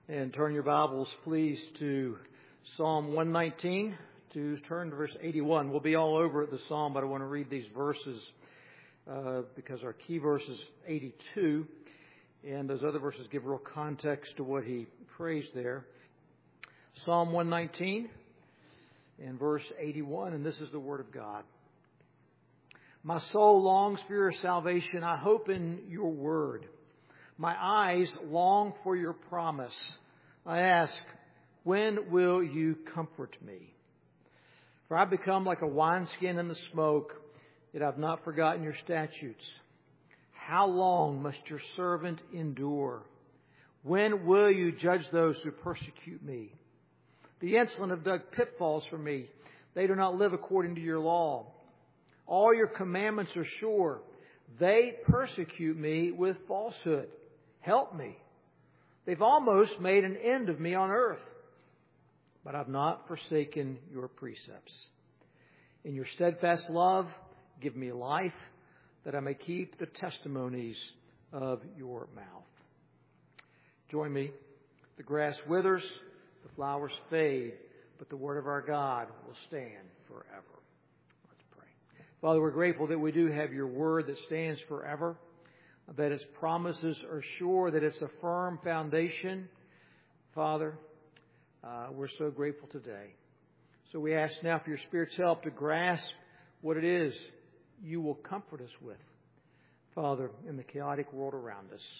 And turn your Bibles, please, to Psalm 119, to turn to verse 81. We'll be all over the Psalm, but I want to read these verses because our key verse is 82, and those other verses give real context to what he prays there. Psalm 119 and verse 81, and this is the Word of God. My soul longs for your salvation. I hope in your word. My eyes long for your promise. I ask, when will you comfort me? For I've become like a wineskin in the smoke, yet I've not forgotten your statutes. How long must your servant endure? When will you judge those who persecute me? The insolent have dug pitfalls for me. They do not live according to your law. All your commandments are sure. They persecute me with falsehood. Help me. They've almost made an end of me on earth. But I've not forsaken your precepts. In your steadfast love, give me life, that I may keep the testimonies of your mouth. Join me. The grass withers, the flowers fade, but the word of our God will stand forever. Let's pray. Father, we're grateful that we do have your word that stands forever, that its promises are sure, that it's a firm foundation. Father, we're so grateful today. So we ask now for your Spirit's help to grasp what it is you will comfort us with, Father, in the chaotic world around us.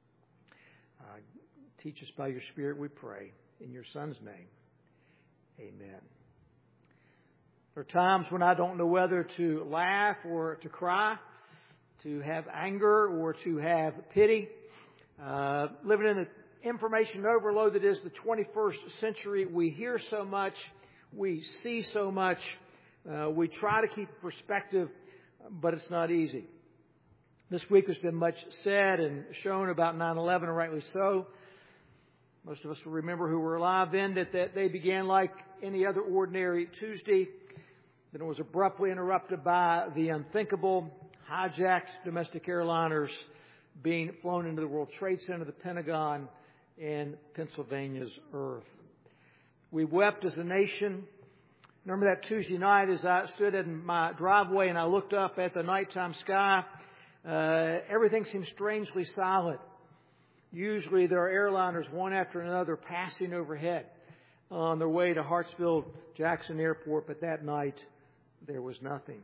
Teach us by your Spirit, we pray. In your Son's name, amen. There are times when I don't know whether to laugh or to cry, to have anger or to have pity. Living in the information overload that is the 21st century, we hear so much, we see so much, we try to keep perspective, but it's not easy. This week has been much said and shown about 9/11, and rightly so. Most of us will remember who were alive then that they began like any other ordinary Tuesday. Then it was abruptly interrupted by the unthinkable, hijacked domestic airliners being flown into the World Trade Center, the Pentagon, and Pennsylvania's earth. We wept as a nation. Remember that Tuesday night as I stood in my driveway and I looked up at the nighttime sky. Everything seemed strangely silent. Usually there are airliners one after another passing overhead on their way to Hartsfield-Jackson Airport, but that night there was nothing.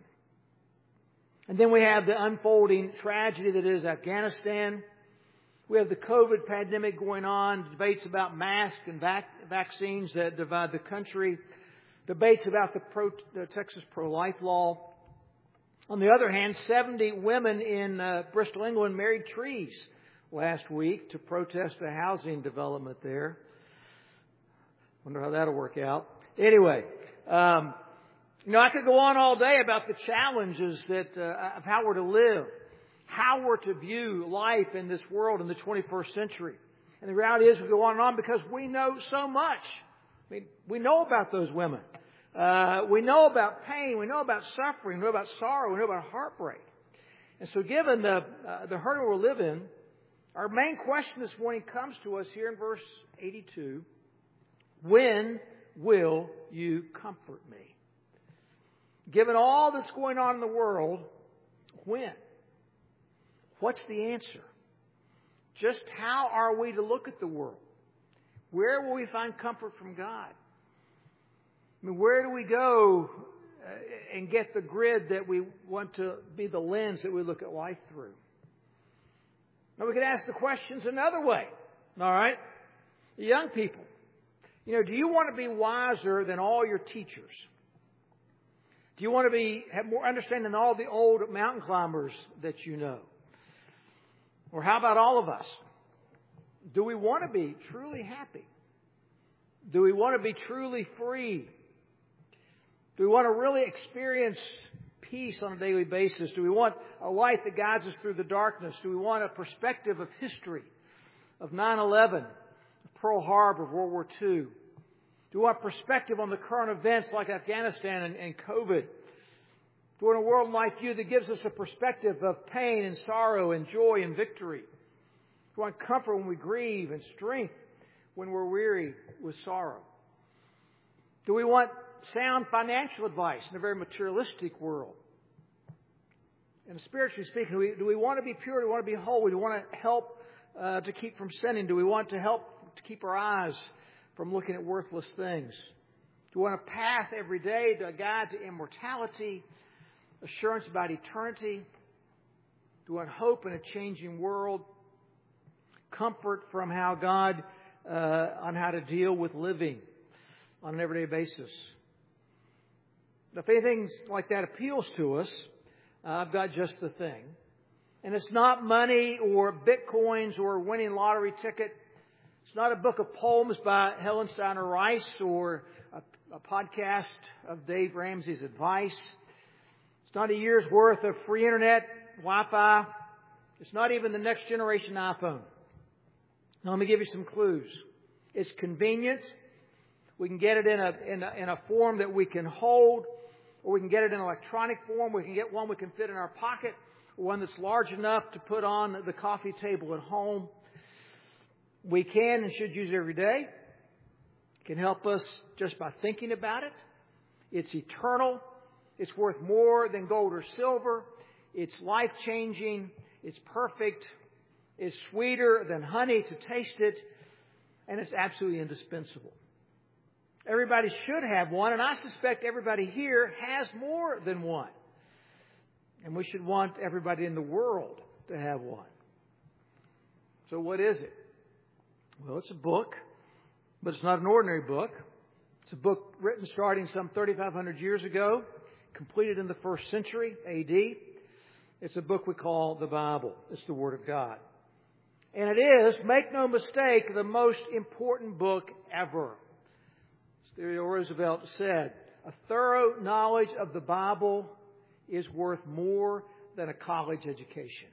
And then we have the unfolding tragedy that is Afghanistan. We have the COVID pandemic going on, debates about masks and vaccines that divide the country, debates about the Texas pro-life law. On the other hand, 70 women in Bristol, England married trees last week to protest a housing development there. Wonder how that'll work out. Anyway, I could go on all day about the challenges that of how we're to live, how we're to view life in this world in the 21st century. And the reality is we go on and on because we know so much. I mean, we know about those women. We know about pain. We know about suffering. We know about sorrow. We know about heartbreak. And so given the hurdle we live in, our main question this morning comes to us here in verse 82. When will you comfort me? Given all that's going on in the world, when? What's the answer? Just how are we to look at the world? Where will we find comfort from God? I mean, where do we go and get the grid that we want to be the lens that we look at life through? Now, we could ask the questions another way. All right? Young people, do you want to be wiser than all your teachers? Do you want to have more understanding than all the old mountain climbers that you know? Or how about all of us? Do we want to be truly happy? Do we want to be truly free? Do we want to really experience peace on a daily basis? Do we want a light that guides us through the darkness? Do we want a perspective of history, of 9/11, of Pearl Harbor, of World War II? Do we want perspective on the current events like Afghanistan and COVID? Do we want a world life view that gives us a perspective of pain and sorrow and joy and victory? Do we want comfort when we grieve and strength when we're weary with sorrow? Do we want sound financial advice in a very materialistic world? And spiritually speaking, do we want to be pure? Do we want to be whole? Do we want to help to keep from sinning? Do we want to help to keep our eyes from looking at worthless things? Do we want a path every day to a guide to immortality, assurance about eternity? Do we want hope in a changing world, comfort from how God on how to deal with living on an everyday basis? If anything like that appeals to us, I've got just the thing. And it's not money or bitcoins or a winning lottery ticket. It's not a book of poems by Helen Steiner Rice or a podcast of Dave Ramsey's advice. It's not a year's worth of free internet, Wi-Fi. It's not even the next generation iPhone. Now, let me give you some clues. It's convenient. We can get it in a form that we can hold, or we can get it in electronic form. We can get one we can fit in our pocket, or one that's large enough to put on the coffee table at home. We can and should use it every day. It can help us just by thinking about it. It's eternal. It's worth more than gold or silver. It's life-changing. It's perfect. It's sweeter than honey to taste it. And it's absolutely indispensable. Everybody should have one, and I suspect everybody here has more than one. And we should want everybody in the world to have one. So what is it? Well, it's a book, but it's not an ordinary book. It's a book written starting some 3,500 years ago, completed in the 1st century A.D. It's a book we call the Bible. It's the Word of God. And it is, make no mistake, the most important book ever. As Theodore Roosevelt said, a thorough knowledge of the Bible is worth more than a college education.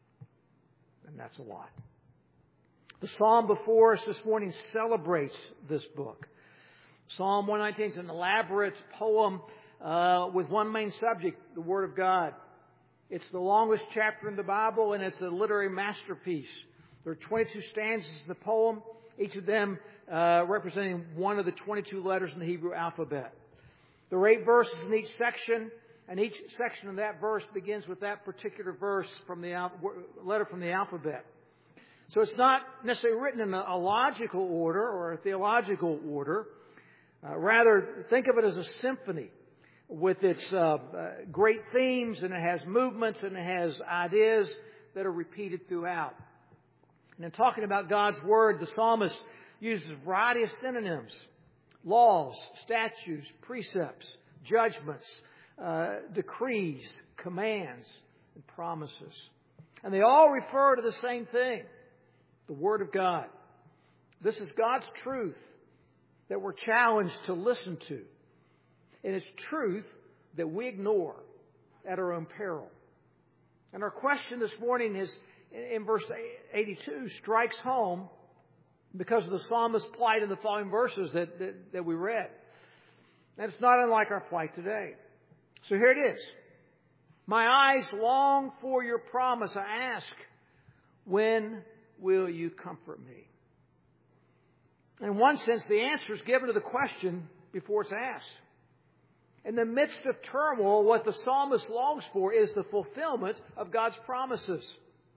And that's a lot. The psalm before us this morning celebrates this book. Psalm 119 is an elaborate poem with one main subject, the Word of God. It's the longest chapter in the Bible, and it's a literary masterpiece. There are 22 stanzas in the poem, each of them representing one of the 22 letters in the Hebrew alphabet. There are 8 verses in each section, and each section of that verse begins with that particular verse from the letter from the alphabet. So it's not necessarily written in a logical order or a theological order. Rather, think of it as a symphony with its great themes, and it has movements, and it has ideas that are repeated throughout. And in talking about God's Word, the psalmist uses a variety of synonyms: laws, statutes, precepts, judgments, decrees, commands, and promises. And they all refer to the same thing, the Word of God. This is God's truth that we're challenged to listen to. And it's truth that we ignore at our own peril. And our question this morning is, in verse 82, strikes home because of the psalmist's plight in the following verses that we read. And it's not unlike our plight today. So here it is. My eyes long for your promise. I ask, when will you comfort me? In one sense, the answer is given to the question before it's asked. In the midst of turmoil, what the psalmist longs for is the fulfillment of God's promises.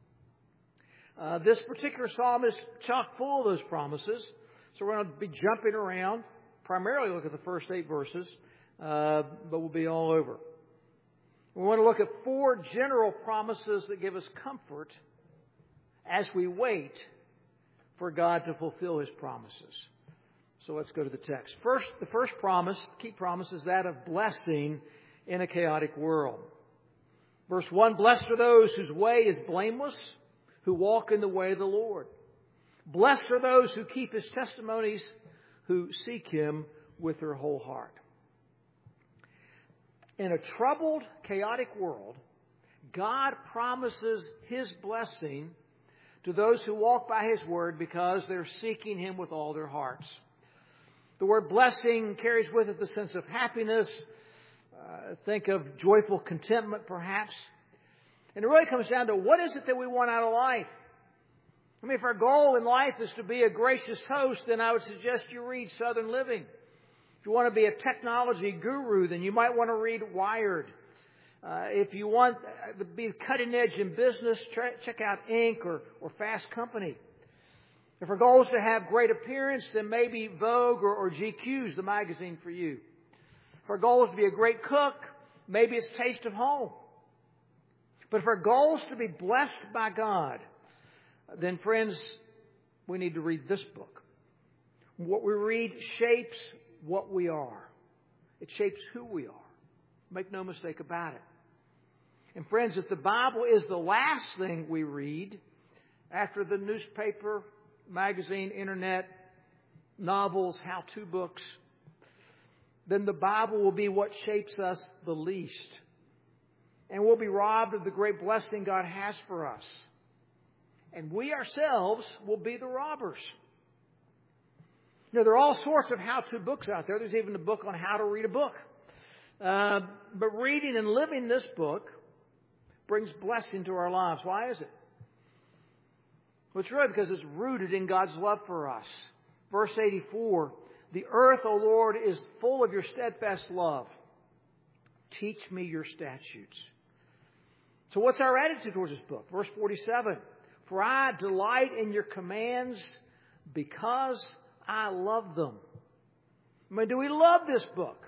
This particular psalm is chock full of those promises. So we're going to be jumping around, primarily look at the first 8 verses, but we'll be all over. We want to look at 4 general promises that give us comfort as we wait for God to fulfill His promises. So let's go to the text. First, the first promise, key promise, is that of blessing in a chaotic world. Verse 1, blessed are those whose way is blameless, who walk in the way of the Lord. Blessed are those who keep His testimonies, who seek Him with their whole heart. In a troubled, chaotic world, God promises His blessing to those who walk by His word because they're seeking Him with all their hearts. The word blessing carries with it the sense of happiness. Think of joyful contentment, perhaps. And it really comes down to, what is it that we want out of life? I mean, if our goal in life is to be a gracious host, then I would suggest you read Southern Living. If you want to be a technology guru, then you might want to read Wired. If you want to be cutting edge in business, check out Inc. or Fast Company. If our goal is to have great appearance, then maybe Vogue or GQ is the magazine for you. If our goal is to be a great cook, maybe it's Taste of Home. But if our goal is to be blessed by God, then friends, we need to read this book. What we read shapes what we are. It shapes who we are. Make no mistake about it. And friends, if the Bible is the last thing we read after the newspaper, magazine, internet, novels, how-to books, then the Bible will be what shapes us the least. And we'll be robbed of the great blessing God has for us. And we ourselves will be the robbers. You know, there are all sorts of how-to books out there. There's even a book on how to read a book. But reading and living this book brings blessing to our lives. Why is it? Well, it's really because it's rooted in God's love for us. Verse 84, the earth, O Lord, is full of your steadfast love. Teach me your statutes. So what's our attitude towards this book? Verse 47, for I delight in your commands because I love them. I mean, do we love this book?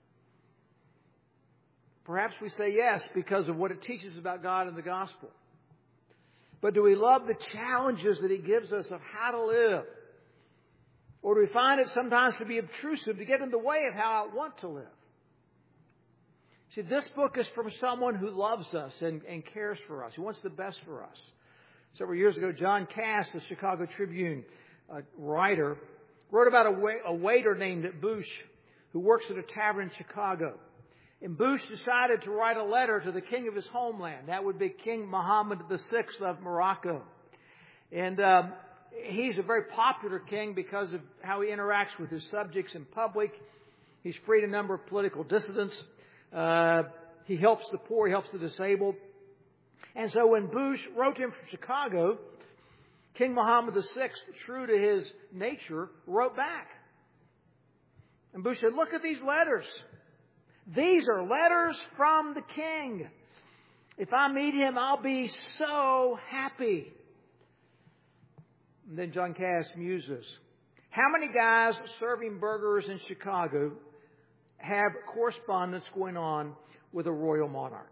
Perhaps we say yes because of what it teaches about God and the gospel. But do we love the challenges that it gives us of how to live? Or do we find it sometimes to be obtrusive, to get in the way of how I want to live? See, this book is from someone who loves us and cares for us, who wants the best for us. Several years ago, John Cass, the Chicago Tribune writer, wrote about a waiter named Bush who works at a tavern in Chicago. And Bush decided to write a letter to the king of his homeland. That would be King Mohammed VI of Morocco. And he's a very popular king because of how he interacts with his subjects in public. He's freed a number of political dissidents. He helps the poor. He helps the disabled. And so when Bush wrote to him from Chicago, King Mohammed VI, true to his nature, wrote back. And Bush said, look at these letters. These are letters from the king. If I meet him, I'll be so happy. And then John Cass muses. How many guys serving burgers in Chicago have correspondence going on with a royal monarch?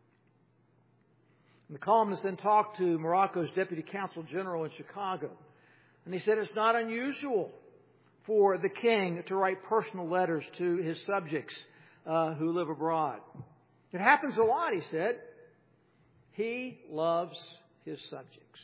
And the columnist then talked to Morocco's Deputy Consul General in Chicago. And he said it's not unusual for the king to write personal letters to his subjects who live abroad. It happens a lot, he said. He loves his subjects.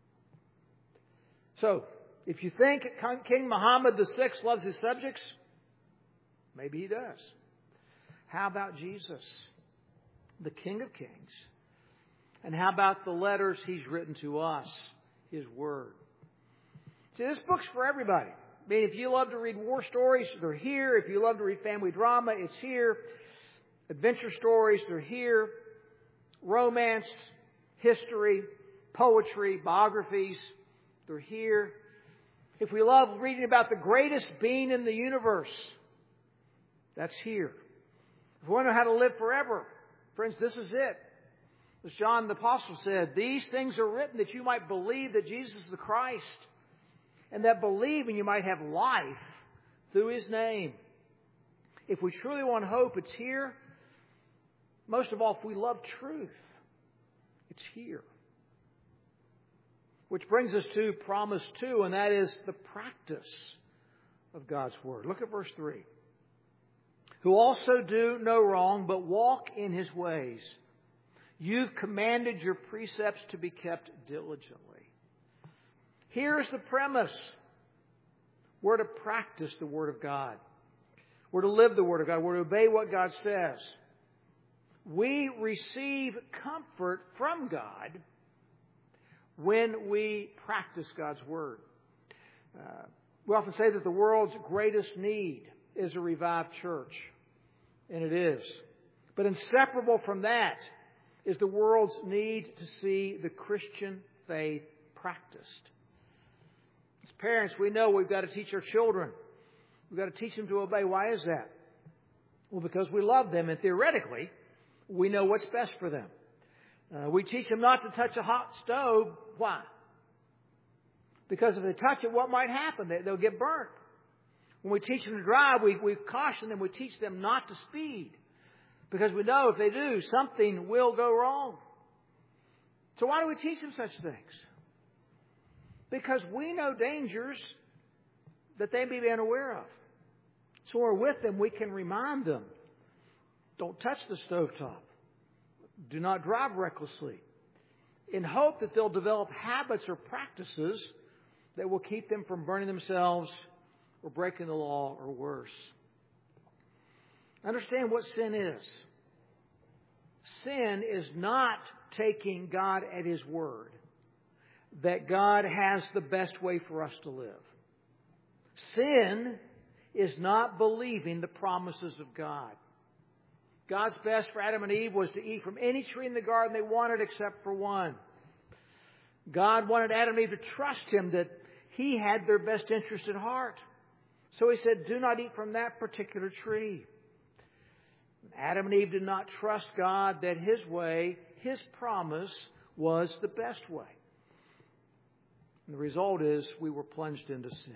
So, if you think King Mohammed VI loves his subjects, maybe he does. How about Jesus, the King of Kings? And how about the letters he's written to us, his Word? See, this book's for everybody. I mean, if you love to read war stories, they're here. If you love to read family drama, it's here. Adventure stories, they're here. Romance, history, poetry, biographies, they're here. If we love reading about the greatest being in the universe, that's here. If we want to know how to live forever, friends, this is it. As John the Apostle said, these things are written that you might believe that Jesus is the Christ, and that believing you might have life through His name. If we truly want hope, it's here. Most of all, if we love truth, it's here. Which brings us to promise 2, and that is the practice of God's Word. Look at verse 3. Who also do no wrong, but walk in His ways. You've commanded your precepts to be kept diligently. Here's the premise. We're to practice the Word of God. We're to live the Word of God. We're to obey what God says. We receive comfort from God when we practice God's Word. We often say that the world's greatest need is a revived church. And it is. But inseparable from that is the world's need to see the Christian faith practiced. parents, we know we've got to teach our children. We've got to teach them to obey. Why is that? Well, because we love them, and theoretically, we know what's best for them. We teach them not to touch a hot stove. Why? Because if they touch it, what might happen? They'll get burnt. When we teach them to drive, we caution them. We teach them not to speed. Because we know if they do, something will go wrong. So why do we teach them such things? Because we know dangers that they may be unaware of. So when we're with them, we can remind them, don't touch the stovetop. Do not drive recklessly. In hope that they'll develop habits or practices that will keep them from burning themselves or breaking the law or worse. Understand what sin is. Sin is not taking God at His word that God has the best way for us to live. Sin is not believing the promises of God. God's best for Adam and Eve was to eat from any tree in the garden they wanted except for one. God wanted Adam and Eve to trust Him that He had their best interest at heart. So He said, do not eat from that particular tree. Adam and Eve did not trust God that His way, His promise, was the best way. And the result is we were plunged into sin.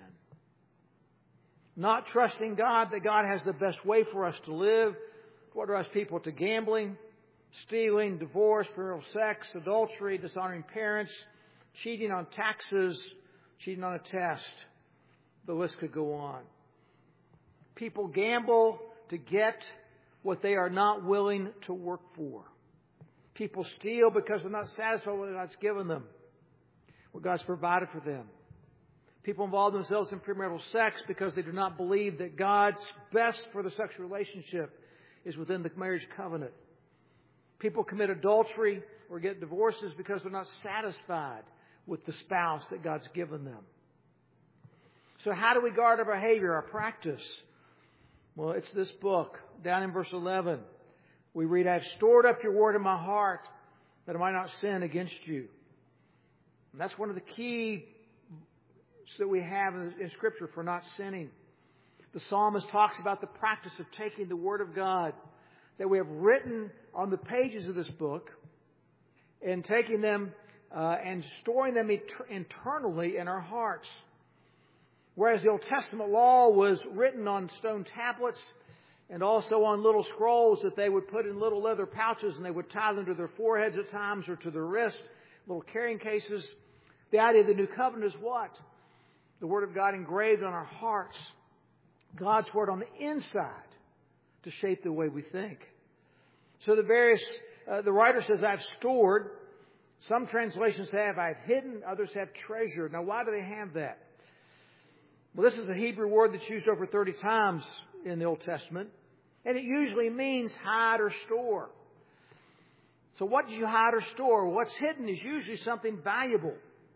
Not trusting God that God has the best way for us to live what drives people to gambling, stealing, divorce, premarital sex, adultery, dishonoring parents, cheating on taxes, cheating on a test. The list could go on. People gamble to get what they are not willing to work for. People steal because they're not satisfied with what God's given them, what God's provided for them. People involve themselves in premarital sex because they do not believe that God's best for the sexual relationship is within the marriage covenant. People commit adultery or get divorces because they're not satisfied with the spouse that God's given them. So how do we guard our behavior, our practice? Well, it's this book. Down in verse 11, we read, I have stored up your word in my heart that I might not sin against you. And that's one of the keys that we have in Scripture for not sinning. The psalmist talks about the practice of taking the Word of God that we have written on the pages of this book and taking them and storing them internally in our hearts. Whereas the Old Testament law was written on stone tablets and also on little scrolls that they would put in little leather pouches and they would tie them to their foreheads at times or to their wrists, little carrying cases. The idea of the New Covenant is what? The Word of God engraved on our hearts. God's Word on the inside to shape the way we think. So the writer says, I've stored. Some translations have, I've hidden. Others have treasured. Now, why do they have that? Well, this is a Hebrew word that's used over 30 times in the Old Testament. And it usually means hide or store. So what do you hide or store? What's hidden is usually something valuable.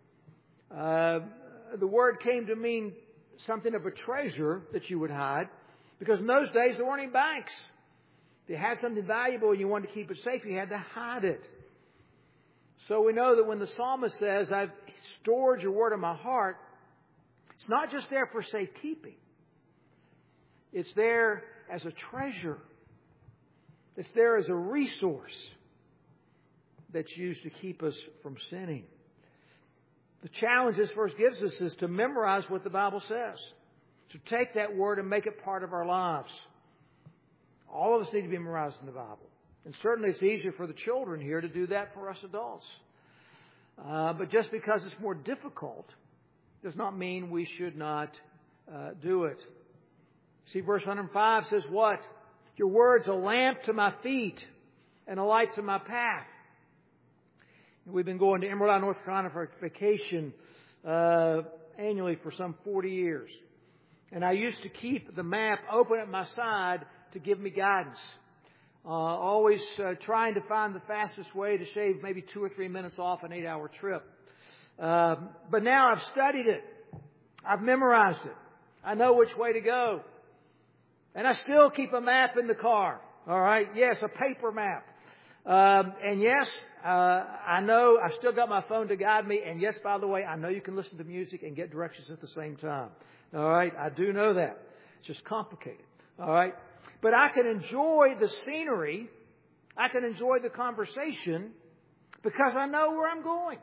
The word came to mean something of a treasure that you would hide, because in those days there weren't any banks. If you had something valuable and you wanted to keep it safe, you had to hide it. So we know that when the psalmist says, I've stored your word in my heart, it's not just there for safekeeping. It's there as a treasure. It's there as a resource that's used to keep us from sinning. The challenge this verse gives us is to memorize what the Bible says. To take that word and make it part of our lives. All of us need to be memorized in the Bible. And certainly it's easier for the children here to do that for us adults. But just because it's more difficult does not mean we should not do it. See, verse 105 says what? Your word's a lamp to my feet and a light to my path. We've been going to Emerald Isle, North Carolina for vacation annually for some 40 years. And I used to keep the map open at my side to give me guidance. Always trying to find the fastest way to shave maybe 2 or 3 minutes off an 8-hour trip. But now I've studied it. I've memorized it. I know which way to go. And I still keep a map in the car. All right? Yes, a paper map. And yes, I know I've still got my phone to guide me. And yes, by the way, I know you can listen to music and get directions at the same time. All right. I do know that. It's just complicated. All right. But I can enjoy the scenery. I can enjoy the conversation because I know where I'm going.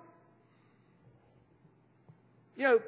You know,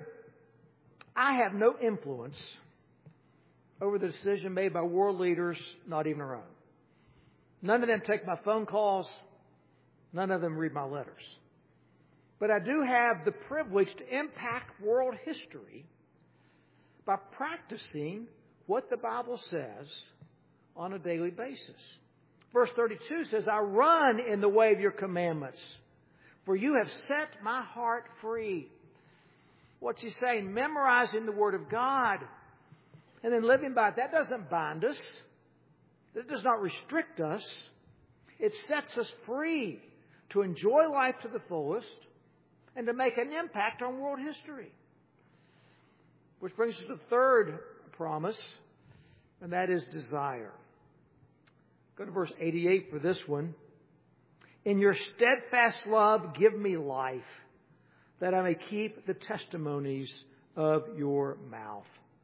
I have no influence over the decision made by world leaders, not even our own. None of them take my phone calls. None of them read my letters. But I do have the privilege to impact world history by practicing what the Bible says on a daily basis. Verse 32 says, I run in the way of your commandments, for you have set my heart free. What's he saying? Memorizing the Word of God and then living by it. That doesn't bind us. That does not restrict us. It sets us free to enjoy life to the fullest and to make an impact on world history. Which brings us to the third promise, and that is desire. Go to verse 88 for this one. In your steadfast love, give me life, that I may keep the testimonies of your mouth.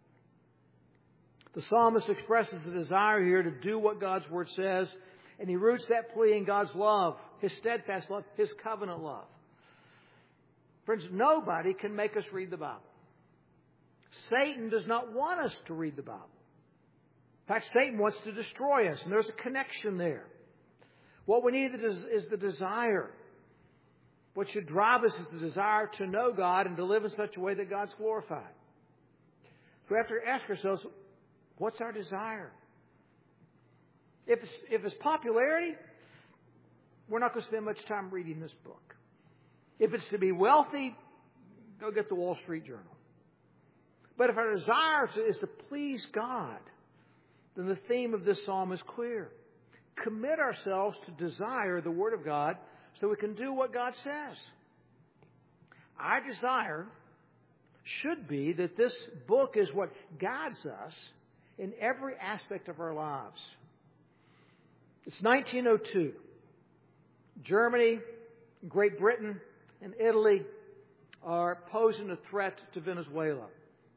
The psalmist expresses a desire here to do what God's Word says, and he roots that plea in God's love, His steadfast love, His covenant love. Friends, nobody can make us read the Bible. Satan does not want us to read the Bible. In fact, Satan wants to destroy us, and there's a connection there. What we need is the desire. What should drive us is the desire to know God and to live in such a way that God's glorified. So we have to ask ourselves, what's our desire? If it's popularity, we're not going to spend much time reading this book. If it's to be wealthy, go get the Wall Street Journal. But if our desire is to please God, then the theme of this psalm is clear. Commit ourselves to desire the Word of God so we can do what God says. Our desire should be that this book is what guides us in every aspect of our lives. It's 1902. Germany, Great Britain, and Italy are posing a threat to Venezuela.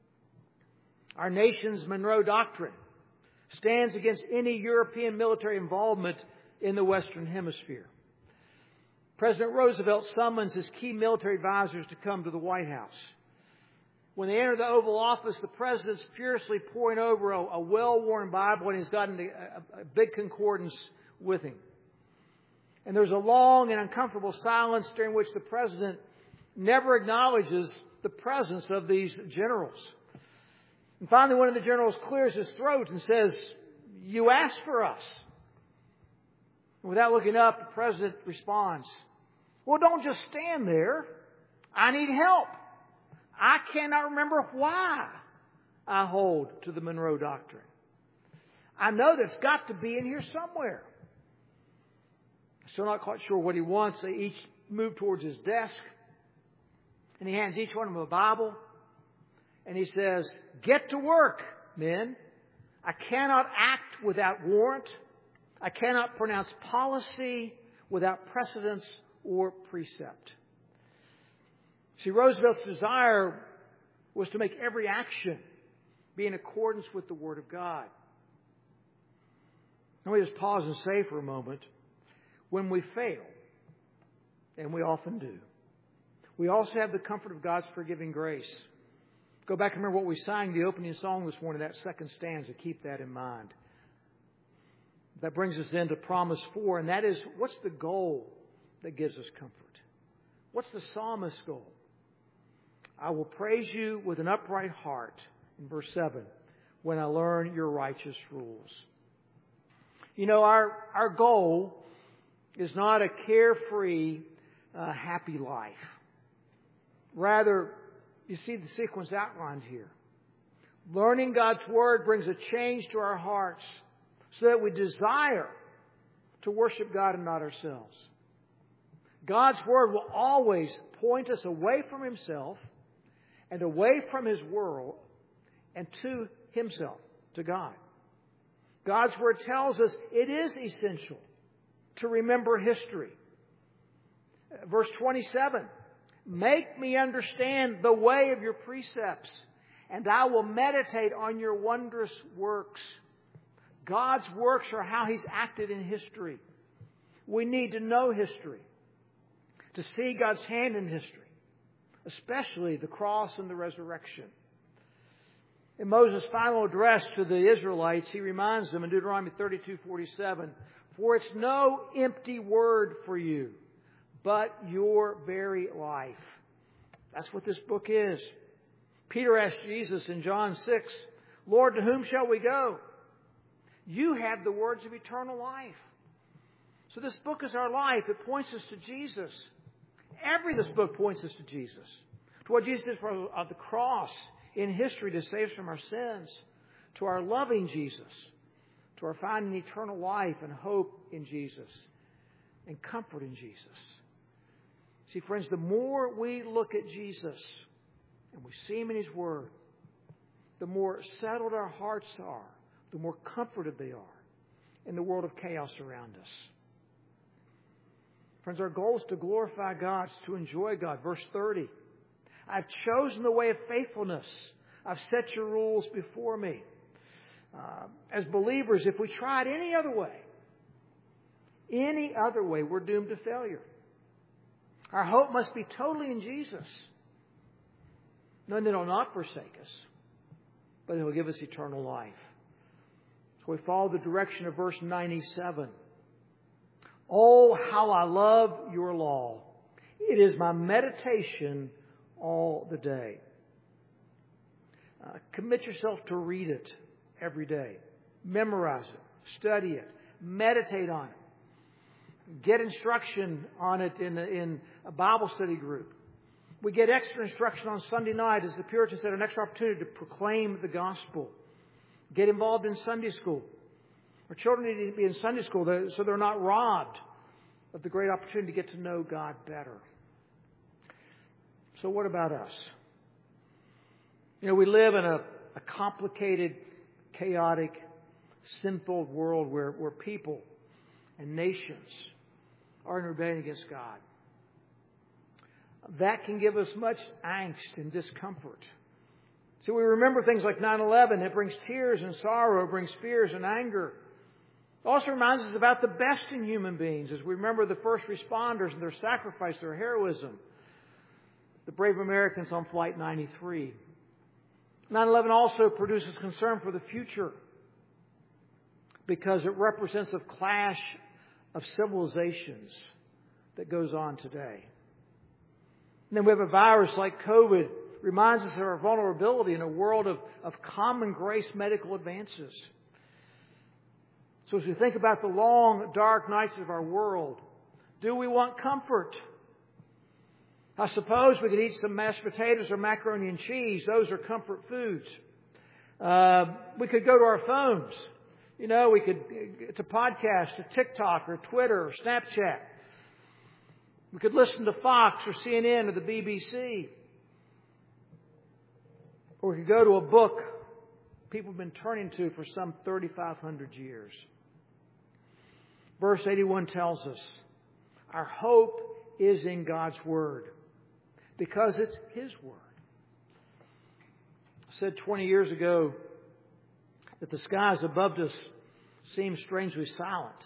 Our nation's Monroe Doctrine stands against any European military involvement in the Western Hemisphere. President Roosevelt summons his key military advisors to come to the White House. When they enter the Oval Office, the president's furiously poring over a well-worn Bible, and he's got a big concordance with him. And there's a long and uncomfortable silence during which the president never acknowledges the presence of these generals. And finally, one of the generals clears his throat and says, "You asked for us." And without looking up, the president responds, "Well, don't just stand there. I need help. I cannot remember why I hold to the Monroe Doctrine. I know that's got to be in here somewhere." Still not quite sure what he wants. They each move towards his desk, and he hands each one of them a Bible, and he says, "Get to work, men. I cannot act without warrant. I cannot pronounce policy without precedence or precept." See, Roosevelt's desire was to make every action be in accordance with the Word of God. Let me just pause and say for a moment, when we fail, and we often do, we also have the comfort of God's forgiving grace. Go back and remember what we sang the opening song this morning, that second stanza. Keep that in mind. That brings us then to promise 4, and that is, what's the goal that gives us comfort? What's the psalmist's goal? I will praise you with an upright heart, in verse 7, when I learn your righteous rules. You know, our goal is not a carefree, happy life. Rather, you see the sequence outlined here. Learning God's Word brings a change to our hearts so that we desire to worship God and not ourselves. God's Word will always point us away from Himself and away from His world and to Himself, to God. God's Word tells us it is essential to remember history. Verse 27, make me understand the way of your precepts, and I will meditate on your wondrous works. God's works are how He's acted in history. We need to know history, to see God's hand in history, especially the cross and the resurrection. In Moses' final address to the Israelites, he reminds them in Deuteronomy 32:47, for it's no empty word for you, but your very life. That's what this book is. Peter asked Jesus in John 6, Lord, to whom shall we go? You have the words of eternal life. So this book is our life. It points us to Jesus. This book points us to Jesus. To what Jesus did on the cross in history to save us from our sins. To our loving Jesus. To our finding eternal life and hope in Jesus. And comfort in Jesus. See, friends, the more we look at Jesus and we see Him in His Word, the more settled our hearts are, the more comforted they are in the world of chaos around us. Friends, our goal is to glorify God, to enjoy God. Verse 30, I've chosen the way of faithfulness. I've set your rules before me. As believers, if we try it any other way, we're doomed to failure. Our hope must be totally in Jesus. None that will not forsake us, but He will give us eternal life. So we follow the direction of verse 97. Oh, how I love your law. It is my meditation all the day. Commit yourself to read it every day. Memorize it. Study it. Meditate on it. Get instruction on it in a Bible study group. We get extra instruction on Sunday night, as the Puritans said, an extra opportunity to proclaim the gospel. Get involved in Sunday school. Our children need to be in Sunday school so they're not robbed of the great opportunity to get to know God better. So what about us? We live in a complicated, chaotic, sinful world where people and nations are in rebellion against God. That can give us much angst and discomfort. So we remember things like 9/11. It brings tears and sorrow. It brings fears and anger. It also reminds us about the best in human beings as we remember the first responders and their sacrifice, their heroism. The brave Americans on Flight 93. 9/11 also produces concern for the future because it represents a clash of civilizations that goes on today. And then we have a virus like COVID, reminds us of our vulnerability in a world of common grace medical advances. So as we think about the long, dark nights of our world, do we want comfort? I suppose we could eat some mashed potatoes or macaroni and cheese. Those are comfort foods. We could go to our phones. We could, to podcasts, to TikTok or Twitter or Snapchat. We could listen to Fox or CNN or the BBC. Or we could go to a book people have been turning to for some 3,500 years. Verse 81 tells us, our hope is in God's Word because it's His Word. I said 20 years ago that the skies above us seemed strangely silent,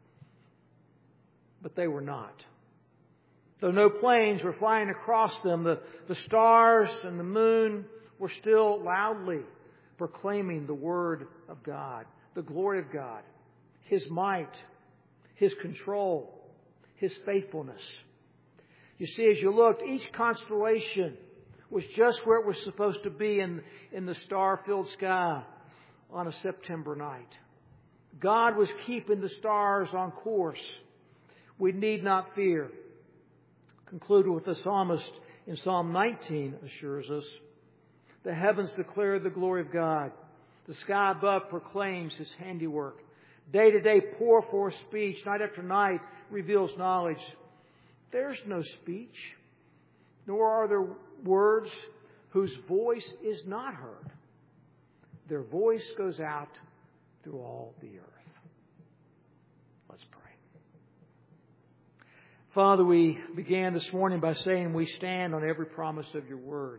but they were not. Though no planes were flying across them, the stars and the moon were still loudly proclaiming the Word of God, the glory of God, His might, His control, His faithfulness. You see, as you looked, each constellation was just where it was supposed to be in the star-filled sky on a September night. God was keeping the stars on course. We need not fear. Conclude with the psalmist in Psalm 19 assures us. The heavens declare the glory of God. The sky above proclaims His handiwork. Day to day pour forth speech. Night after night reveals knowledge. There's no speech, nor are there words whose voice is not heard. Their voice goes out through all the earth. Let's pray. Father, we began this morning by saying we stand on every promise of your word.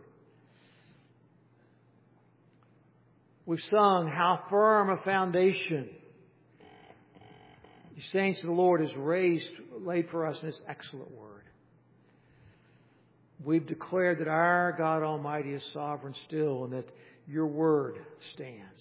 We've sung, how firm a foundation the saints of the Lord has laid for us in His excellent word. We've declared that our God Almighty is sovereign still and that your word stands.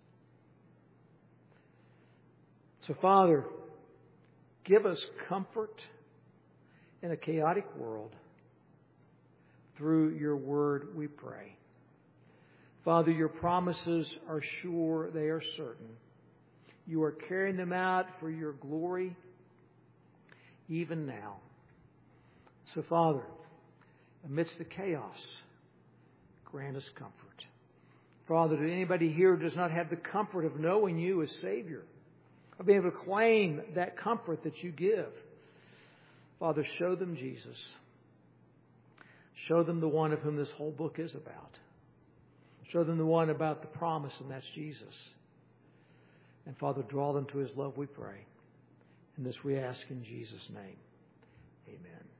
So, Father, give us comfort in a chaotic world. Through your word, we pray. Father, your promises are sure, they are certain. You are carrying them out for your glory even now. So, Father, amidst the chaos, grant us comfort. Father, to anybody here who does not have the comfort of knowing you as Savior, of being able to claim that comfort that you give, Father, show them Jesus. Show them the one of whom this whole book is about. Show them the one about the promise, and that's Jesus. And Father, draw them to His love, we pray. And this we ask in Jesus' name. Amen.